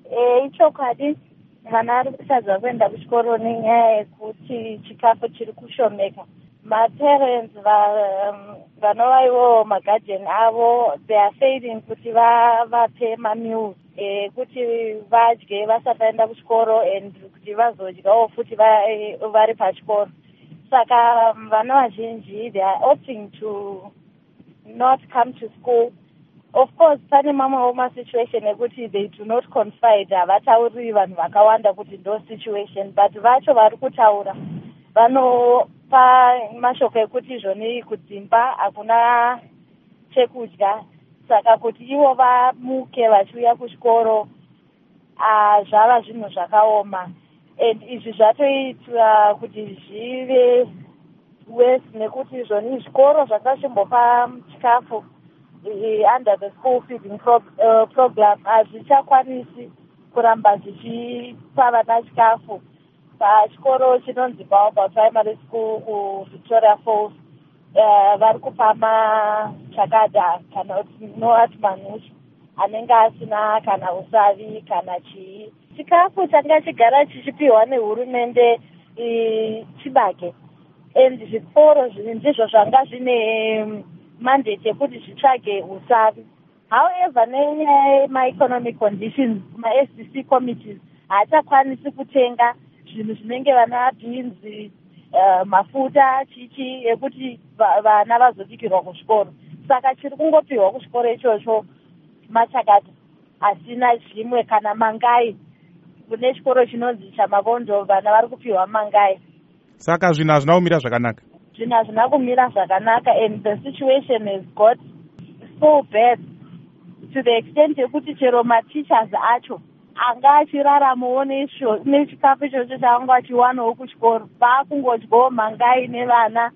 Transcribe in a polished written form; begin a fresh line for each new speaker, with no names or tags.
Ichokwadi vana vari kutadza kuenda kuchikoro nenyaya yekuti chikafu chiri kushomeka. Maparents vanova ivo magadheni avo they are failing kuti vavape mameals kuti vadye vasati vaenda kuchikoro and kuti vazodyawo futi vari pachikoro. Saka vana vazhinji they are opting to not come to school. Of course, pane mamwewo masituation ekuti they do not confide, havatauri vanhu vakawanda kuti ndo situation, but vacho vari kutaura vanopa mashoko ekuti izvoni kudzimba hakuna chekudya, saka kuti ivo vamuke vachiuya kuchikoro zvava zvinhu zvakaoma. And izvi zvatoitwa kuti zvive worse nekuti izvoni zvikoro zvakachimbopa chikafu under the school feeding program hazvichakwanisi kuramba zvichipa vana chikafu. Pachikoro chinonzi Baobab Primary School kuVictoria Falls vari kupa chakadha kana kuti noati manhushi anenge asina kana usavi kana chii. Chikafu changa chigara chichipiwa nehurumende chibage, and zvikoro ndizvo zvanga zvine mandate yekuti zvitsvage usavi. However, nenyaya ma-economic conditions, ma-SDC committees haachakwanisi kutenga zvinhu zvinenge vana beans, mafuta chichi ekuti vana vazobikirwa kuzvikoro. Saka chiri kungopiwa kuchikoro ichocho machakati asina zvimwe kana mangai. Kune chikoro chinonzi chaMakondo vana vari kupiwa mangai.
Saka zvinhu hazvina kumira zvakanaka.
Zvinhu hazvina kumira zvakanaka, and the situation has got so bad to the extent yekuti chero mateachers acho anga achiraramawo nechikafu ichocho chaanga achiwanawo kuchikoro, vaakungodyawo mangai nevana